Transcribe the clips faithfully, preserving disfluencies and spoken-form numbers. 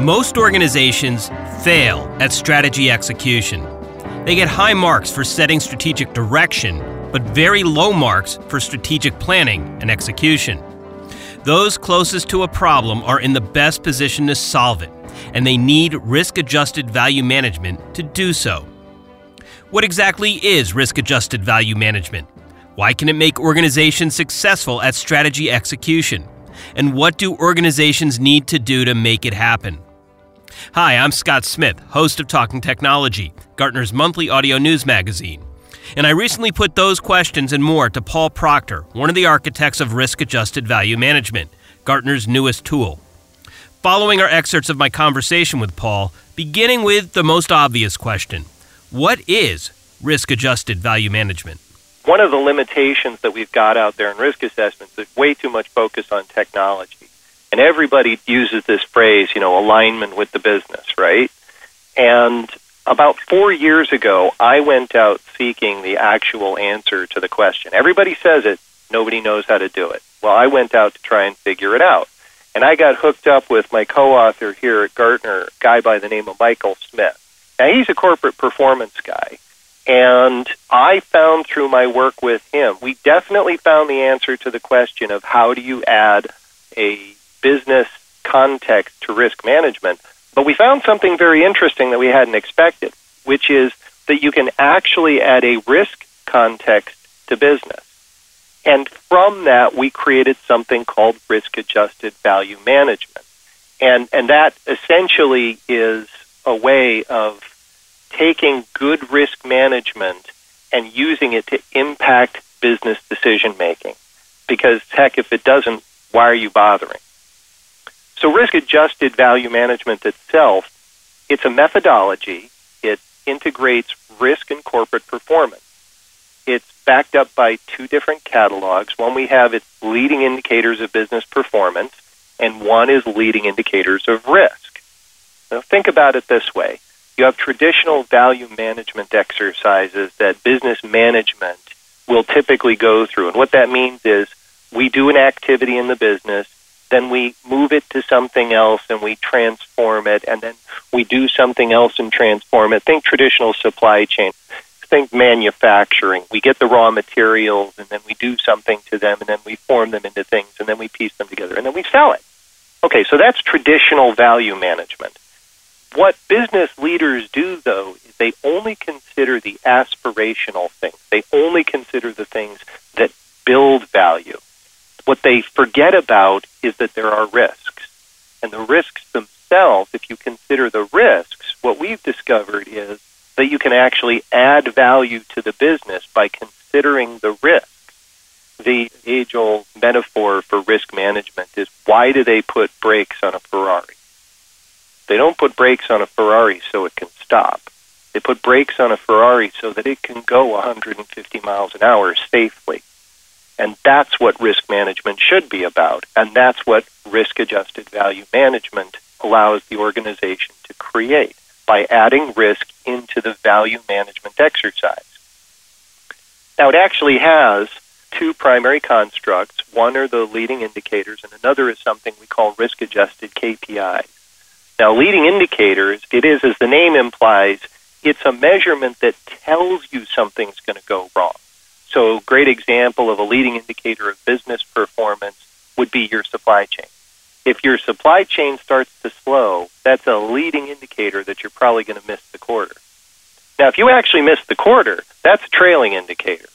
Most organizations fail at strategy execution. They get high marks for setting strategic direction, but very low marks for strategic planning and execution. Those closest to a problem are in the best position to solve it, and they need risk-adjusted value management to do so. What exactly is risk-adjusted value management? Why can it make organizations successful at strategy execution? And what do organizations need to do to make it happen? Hi, I'm Scott Smith, host of Talking Technology, Gartner's monthly audio news magazine. And I recently put those questions and more to Paul Proctor, one of the architects of risk-adjusted value management, Gartner's newest tool. Following are excerpts of my conversation with Paul, beginning with the most obvious question: what is risk-adjusted value management? One of the limitations that we've got out there in risk assessments is way too much focus on technology. And everybody uses this phrase, you know, alignment with the business, right? And about four years ago, I went out seeking the actual answer to the question. Everybody says it, nobody knows how to do it. Well, I went out to try and figure it out. And I got hooked up with my co-author here at Gartner, a guy by the name of Michael Smith. Now, he's a corporate performance guy. And I found through my work with him, we definitely found the answer to the question of how do you add a business context to risk management. But we found something very interesting that we hadn't expected, which is that you can actually add a risk context to business. And from that, we created something called risk-adjusted value management. And, and that essentially is a way of taking good risk management and using it to impact business decision-making. Because, heck, if it doesn't, why are you bothering? So risk-adjusted value management itself, it's a methodology. It integrates risk and corporate performance. It's backed up by two different catalogs. One we have, it's leading indicators of business performance, and one is leading indicators of risk. Now think about it this way. You have traditional value management exercises that business management will typically go through. And what that means is we do an activity in the business, then we move it to something else and we transform it, and then we do something else and transform it. Think traditional supply chain. Think manufacturing. We get the raw materials and then we do something to them and then we form them into things and then we piece them together and then we sell it. Okay, so that's traditional value management. What business leaders do, though, is they only consider the aspirational things. They only consider the things that build value. What they forget about is that there are risks. And the risks themselves, if you consider the risks, what we've discovered is that you can actually add value to the business by considering the risks. The age-old metaphor for risk management is, why do they put brakes on a Ferrari? They don't put brakes on a Ferrari so it can stop. They put brakes on a Ferrari so that it can go one hundred fifty miles an hour safely. And that's what risk management should be about. And that's what risk-adjusted value management allows the organization to create by adding risk into the value management exercise. Now, it actually has two primary constructs. One are the leading indicators, and another is something we call risk-adjusted K P Is. Now, leading indicators, it is, as the name implies, it's a measurement that tells you something's going to go wrong. So a great example of a leading indicator of business performance would be your supply chain. If your supply chain starts to slow, that's a leading indicator that you're probably going to miss the quarter. Now, if you actually miss the quarter, that's a trailing indicator.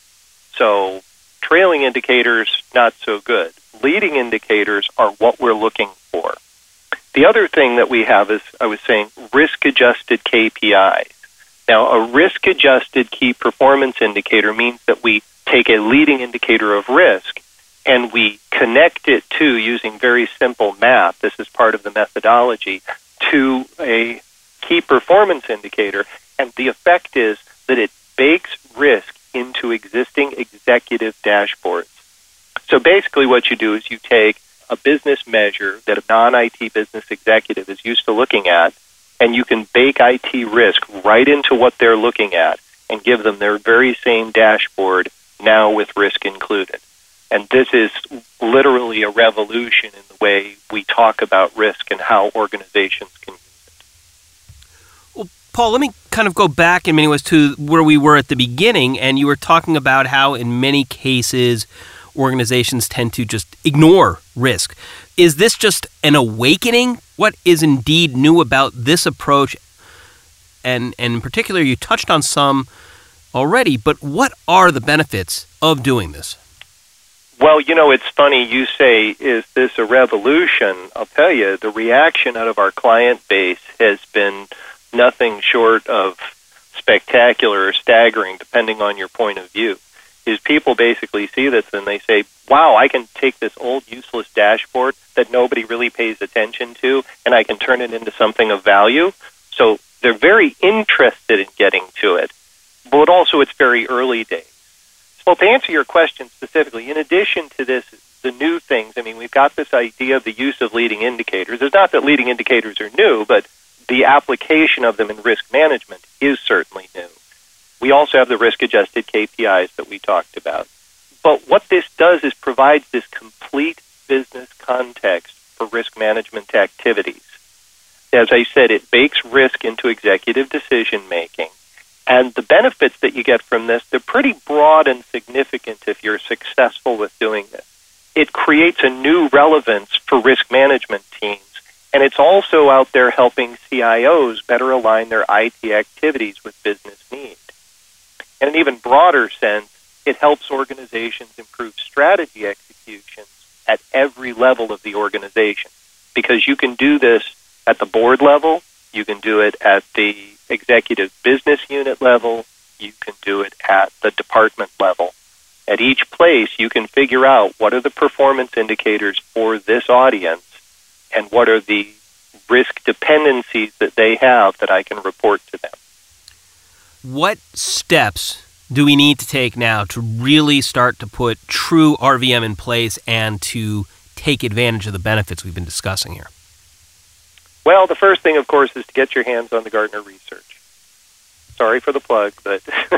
So trailing indicators, not so good. Leading indicators are what we're looking for. The other thing that we have is, I was saying, risk-adjusted K P Is. Now, a risk-adjusted key performance indicator means that we take a leading indicator of risk and we connect it to, using very simple math, this is part of the methodology, to a key performance indicator. And the effect is that it bakes risk into existing executive dashboards. So basically what you do is you take a business measure that a non-I T business executive is used to looking at, and you can bake I T risk right into what they're looking at and give them their very same dashboard, now with risk included. And this is literally a revolution in the way we talk about risk and how organizations can use Paul, let me kind of go back in many ways to where we were at the beginning, and you were talking about how in many cases organizations tend to just ignore risk. Is this just an awakening? What is indeed new about this approach? And, and in particular, you touched on some already, but what are the benefits of doing this? Well, you know, it's funny you say, is this a revolution? I'll tell you, the reaction out of our client base has been nothing short of spectacular or staggering, depending on your point of view. Is people basically see this and they say, wow, I can take this old useless dashboard that nobody really pays attention to, and I can turn it into something of value. So they're very interested in getting to it, but also it's very early days. Well, to answer your question specifically, in addition to this, the new things, I mean, we've got this idea of the use of leading indicators. It's not that leading indicators are new, but the application of them in risk management is certainly new. We also have the risk-adjusted K P Is that we talked about. But what this does is provides this complete business context for risk management activities. As I said, it bakes risk into executive decision-making. And the benefits that you get from this, they're pretty broad and significant if you're successful with doing this. It creates a new relevance for risk management teams. And it's also out there helping C I Os better align their I T activities with business need. In an even broader sense, it helps organizations improve strategy execution at every level of the organization, because you can do this at the board level, you can do it at the executive business unit level, you can do it at the department level. At each place, you can figure out what are the performance indicators for this audience and what are the risk dependencies that they have that I can report to them. What steps do we need to take now to really start to put true R V M in place and to take advantage of the benefits we've been discussing here? Well, the first thing, of course, is to get your hands on the Gartner research. Sorry for the plug, but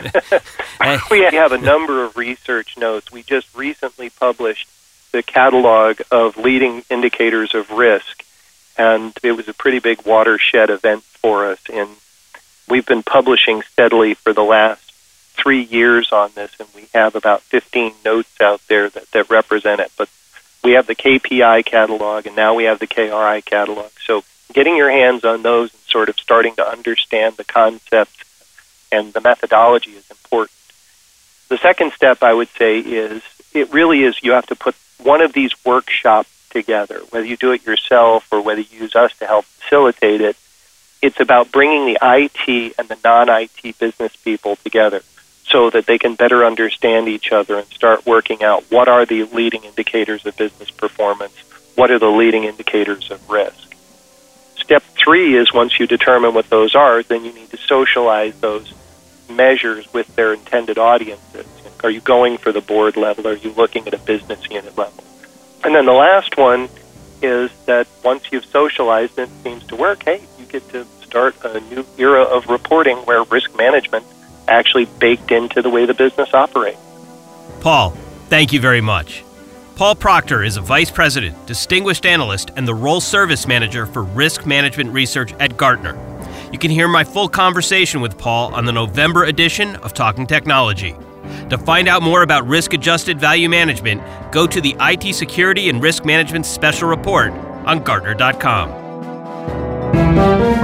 we have a number of research notes. We just recently published the catalog of leading indicators of risk, and it was a pretty big watershed event for us. And we've been publishing steadily for the last three years on this, and we have about fifteen notes out there that, that represent it. But we have the K P I catalog, and now we have the K R I catalog. So getting your hands on those and sort of starting to understand the concept and the methodology is important. The second step, I would say, is it really is you have to put one of these workshops together, whether you do it yourself or whether you use us to help facilitate it. It's about bringing the I T and the non-I T business people together so that they can better understand each other and start working out what are the leading indicators of business performance, what are the leading indicators of risk. Step three is once you determine what those are, then you need to socialize those measures with their intended audiences. Are you going for the board level? Are you looking at a business unit level? And then the last one is that once you've socialized and it seems to work, hey, you get to start a new era of reporting where risk management actually baked into the way the business operates. Paul, thank you very much. Paul Proctor is a Vice President, Distinguished Analyst, and the Role Service Manager for Risk Management Research at Gartner. You can hear my full conversation with Paul on the November edition of Talking Technology. To find out more about risk-adjusted value management, go to the I T Security and Risk Management Special Report on Gartner dot com.